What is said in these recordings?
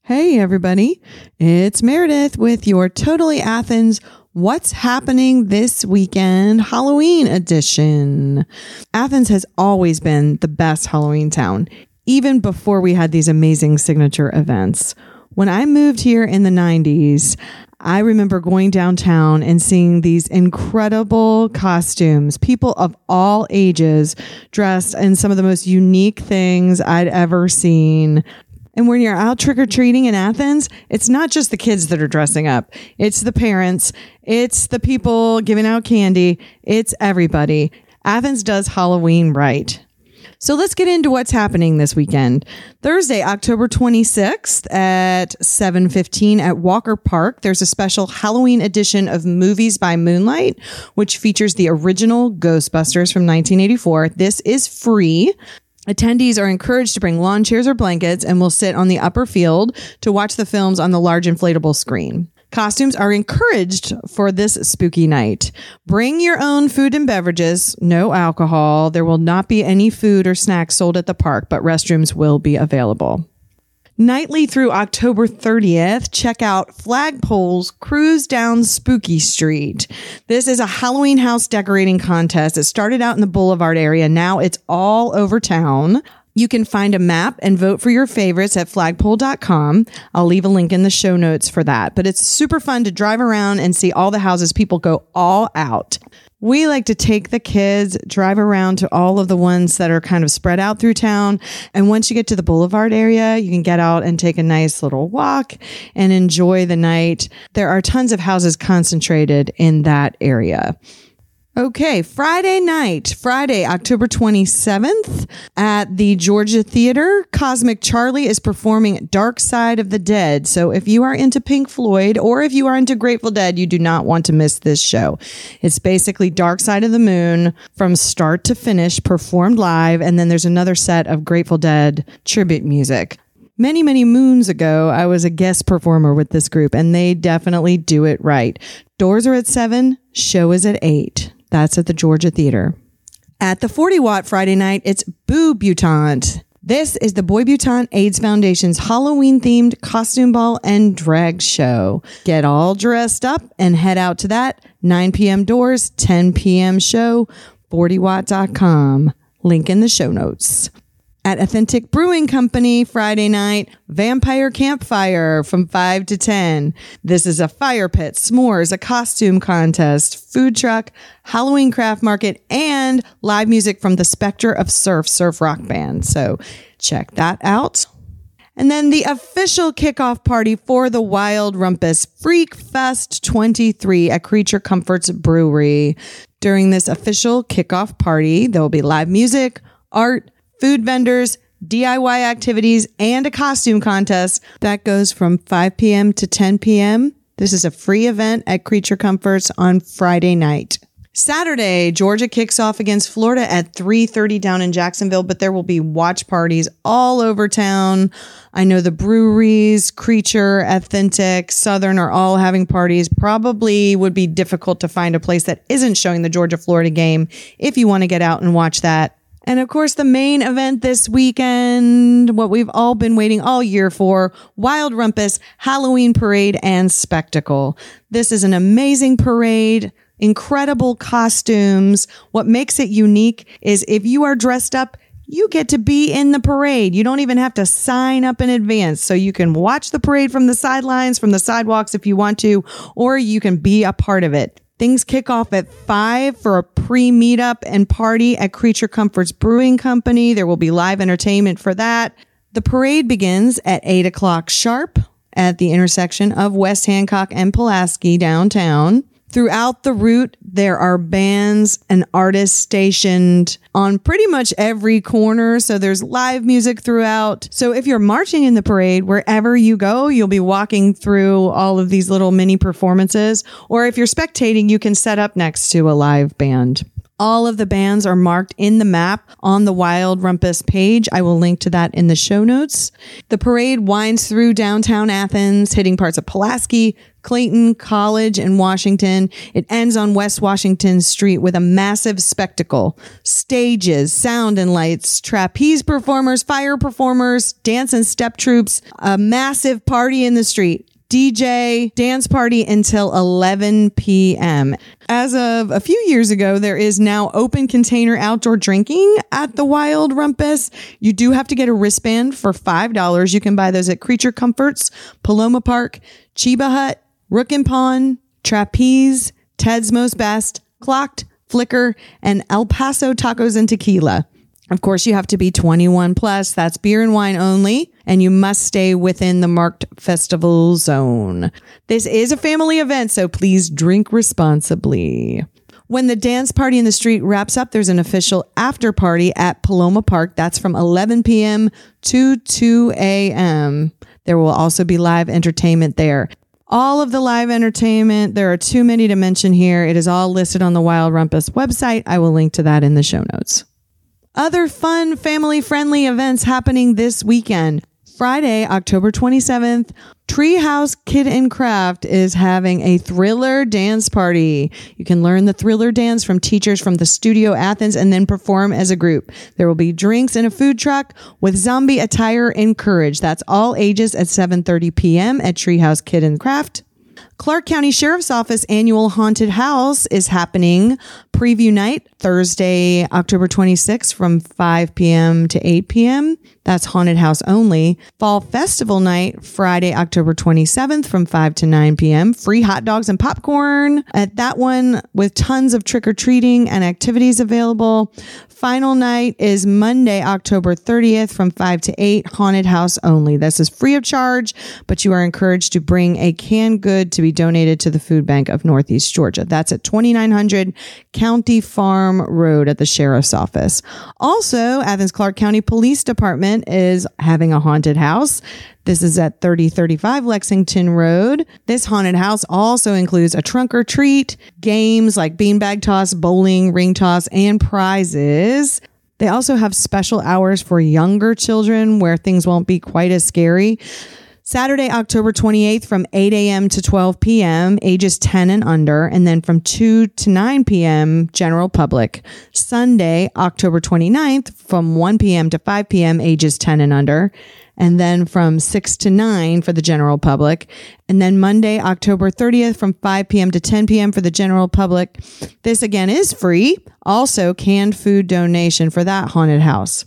Hey, everybody. It's Meredith with your Totally Athens What's Happening This Weekend Halloween edition. Athens has always been the best Halloween town, even before we had these amazing signature events. When I moved here in the 90s, I remember going downtown and seeing these incredible costumes, people of all ages dressed in some of the most unique things I'd ever seen. And when you're out trick-or-treating in Athens, it's not just the kids that are dressing up. It's the parents. It's the people giving out candy. It's everybody. Athens does Halloween right. So let's get into what's happening this weekend. Thursday, October 26th at 7:15 at Walker Park, there's a special Halloween edition of Movies by Moonlight, which features the original Ghostbusters from 1984. This is free. Attendees are encouraged to bring lawn chairs or blankets and will sit on the upper field to watch the films on the large inflatable screen. Costumes are encouraged for this spooky night. Bring your own food and beverages, no alcohol. There will not be any food or snacks sold at the park, but restrooms will be available. Nightly through October 30th, check out Flagpole's Cruise Down Spooky Street. This is a Halloween house decorating contest. It started out in the Boulevard area. Now it's all over town. You can find a map and vote for your favorites at flagpole.com. I'll leave a link in the show notes for that. But it's super fun to drive around and see all the houses. People go all out. We like to take the kids, drive around to all of the ones that are kind of spread out through town. And once you get to the Boulevard area, you can get out and take a nice little walk and enjoy the night. There are tons of houses concentrated in that area. Okay, Friday night, Friday, October 27th at the Georgia Theater, Cosmic Charlie is performing Dark Side of the Dead. So if you are into Pink Floyd or if you are into Grateful Dead, you do not want to miss this show. It's basically Dark Side of the Moon from start to finish, performed live. And then there's another set of Grateful Dead tribute music. Many, many moons ago, I was a guest performer with this group, and they definitely do it right. Doors are at 7, show is at 8. That's at the Georgia Theater. At the 40 Watt Friday night, it's Boobutante. This is the Boy Butant AIDS Foundation's Halloween-themed costume ball and drag show. Get all dressed up and head out to that. 9 p.m. doors, 10 p.m. show, 40watt.com. Link in the show notes. At Authentic Brewing Company, Friday night, Vampire Campfire from 5 to 10. This is a fire pit, s'mores, a costume contest, food truck, Halloween craft market, and live music from the Spectre of surf rock band. So check that out. And then the official kickoff party for the Wild Rumpus Freak Fest 23 at Creature Comforts Brewery. During this official kickoff party, there will be live music, art, food vendors, DIY activities, and a costume contest that goes from 5 p.m. to 10 p.m. This is a free event at Creature Comforts on Friday night. Saturday, Georgia kicks off against Florida at 3:30 down in Jacksonville, but there will be watch parties all over town. I know the breweries, Creature, Authentic, Southern are all having parties. Probably would be difficult to find a place that isn't showing the Georgia-Florida game if you want to get out and watch that. And of course, the main event this weekend, what we've all been waiting all year for, Wild Rumpus Halloween Parade and Spectacle. This is an amazing parade, incredible costumes. What makes it unique is if you are dressed up, you get to be in the parade. You don't even have to sign up in advance. So you can watch the parade from the sidelines, from the sidewalks if you want to, or you can be a part of it. Things kick off at 5 for a pre-meetup and party at Creature Comforts Brewing Company. There will be live entertainment for that. The parade begins at 8 o'clock sharp at the intersection of West Hancock and Pulaski downtown. Throughout the route, there are bands and artists stationed on pretty much every corner. So there's live music throughout. So if you're marching in the parade, wherever you go, you'll be walking through all of these little mini performances. Or if you're spectating, you can set up next to a live band. All of the bands are marked in the map on the Wild Rumpus page. I will link to that in the show notes. The parade winds through downtown Athens, hitting parts of Pulaski, Clayton, College, and Washington. It ends on West Washington Street with a massive spectacle. Stages, sound and lights, trapeze performers, fire performers, dance and step troops, a massive party in the street. DJ, dance party until 11 p.m. As of a few years ago, there is now open container outdoor drinking at the Wild Rumpus. You do have to get a wristband for $5. You can buy those at Creature Comforts, Paloma Park, Chiba Hut, Rook and Pawn, Trapeze, Ted's Most Best, Clocked, Flicker, and El Paso Tacos and Tequila. Of course, you have to be 21 plus. That's beer and wine only, and you must stay within the marked festival zone. This is a family event, so please drink responsibly. When the dance party in the street wraps up, there's an official after party at Paloma Park. That's from 11 p.m. to 2 a.m. There will also be live entertainment there. All of the live entertainment, there are too many to mention here. It is all listed on the Wild Rumpus website. I will link to that in the show notes. Other fun, family-friendly events happening this weekend. Friday, October 27th, Treehouse Kid and Craft is having a Thriller dance party. You can learn the Thriller dance from teachers from the Studio Athens and then perform as a group. There will be drinks and a food truck with zombie attire encouraged. That's all ages at 7:30 p.m. at Treehouse Kid and Craft. Clark County Sheriff's Office annual haunted house is happening preview night Thursday, October 26th from 5 p.m. to 8 p.m. That's haunted house only. Fall festival night Friday, October 27th from 5 to 9 p.m. Free hot dogs and popcorn at that one with tons of trick-or-treating and activities available. Final night is Monday, October 30th from 5 to 8, haunted house only. This is free of charge, but you are encouraged to bring a canned good to be donated to the Food Bank of Northeast Georgia. That's at 2900 County Farm Road at the Sheriff's Office. Also, Athens Clark County Police Department is having a haunted house. This is at 3035 Lexington Road. This haunted house also includes a trunk or treat, games like beanbag toss, bowling, ring toss, and prizes. They also have special hours for younger children where things won't be quite as scary. Saturday, October 28th from 8 a.m. to 12 p.m., ages 10 and under, and then from 2 to 9 p.m., general public. Sunday, October 29th from 1 p.m. to 5 p.m., ages 10 and under, and then from 6 to 9 for the general public. And then Monday, October 30th from 5 p.m. to 10 p.m. for the general public. This again is free. Also, canned food donation for that haunted house.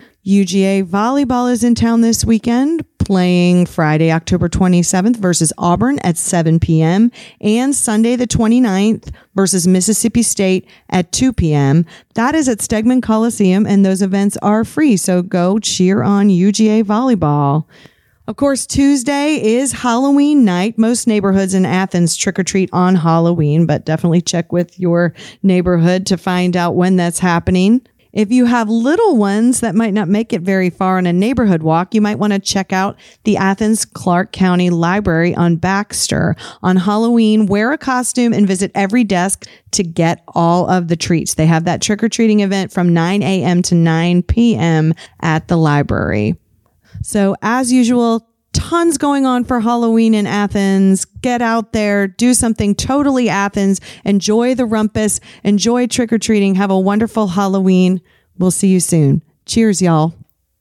UGA volleyball is in town this weekend, playing Friday, October 27th versus Auburn at 7 p.m. and Sunday the 29th versus Mississippi State at 2 p.m. That is at Stegman Coliseum, and those events are free, so go cheer on UGA volleyball. Of course, Tuesday is Halloween night. Most neighborhoods in Athens trick-or-treat on Halloween, but definitely check with your neighborhood to find out when that's happening. If you have little ones that might not make it very far on a neighborhood walk, you might want to check out the Athens Clark County Library on Baxter. On Halloween, wear a costume and visit every desk to get all of the treats. They have that trick-or-treating event from 9 a.m. to 9 p.m. at the library. So as usual, tons going on for Halloween in Athens. Get out there, do something totally Athens. Enjoy the rumpus, enjoy trick-or-treating. Have a wonderful Halloween. We'll see you soon. Cheers, y'all.